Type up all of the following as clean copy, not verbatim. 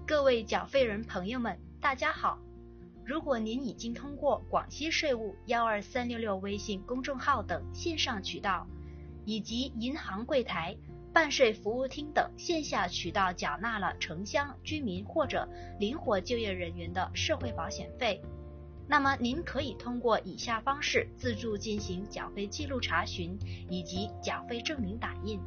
各位缴费人朋友们，大家好！如果您已经通过广西税务12366微信公众号等线上渠道，以及银行柜台、办税服务厅等线下渠道缴纳了城乡居民或者灵活就业人员的社会保险费，那么您可以通过以下方式自助进行缴费记录查询以及缴费证明打印。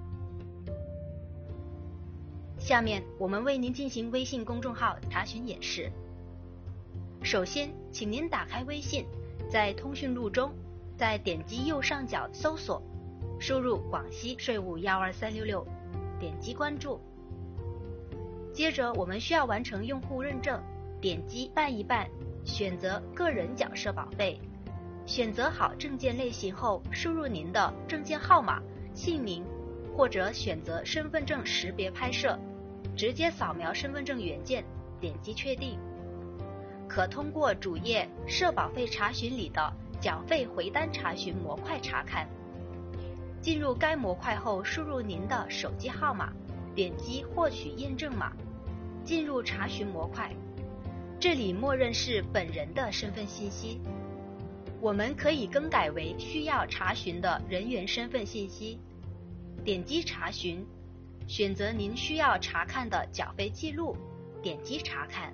下面我们为您进行微信公众号查询演示。首先，请您打开微信，在通讯录中，再点击右上角搜索，输入广西税务12366，点击关注。接着我们需要完成用户认证，点击办一办，选择个人缴社保费，选择好证件类型后，输入您的证件号码、姓名，或者选择身份证识别拍摄，直接扫描身份证原件，点击确定。可通过主页社保费查询里的缴费回单查询模块查看。进入该模块后，输入您的手机号码，点击获取验证码，进入查询模块。这里默认是本人的身份信息，我们可以更改为需要查询的人员身份信息。点击查询，选择您需要查看的缴费记录，点击查看。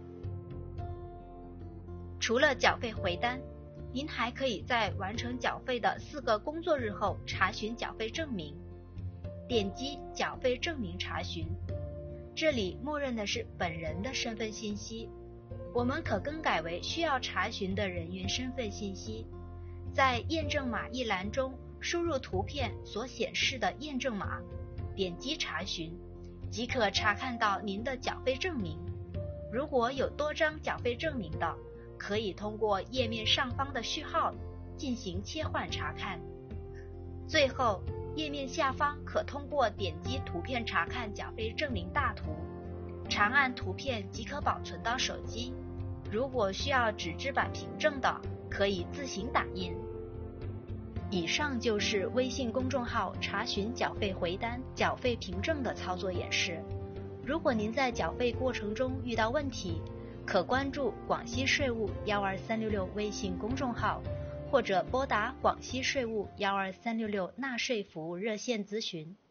除了缴费回单，您还可以在完成缴费的4个工作日后查询缴费证明。点击缴费证明查询，这里默认的是本人的身份信息，我们可更改为需要查询的人员身份信息。在验证码一栏中输入图片所显示的验证码，点击查询，即可查看到您的缴费证明。如果有多张缴费证明的，可以通过页面上方的序号进行切换查看。最后，页面下方可通过点击图片查看缴费证明大图，长按图片即可保存到手机。如果需要纸质版凭证的，可以自行打印。以上就是微信公众号查询缴费回单、缴费凭证的操作演示。如果您在缴费过程中遇到问题，可关注广西税务12366微信公众号，或者拨打广西税务12366纳税服务热线咨询。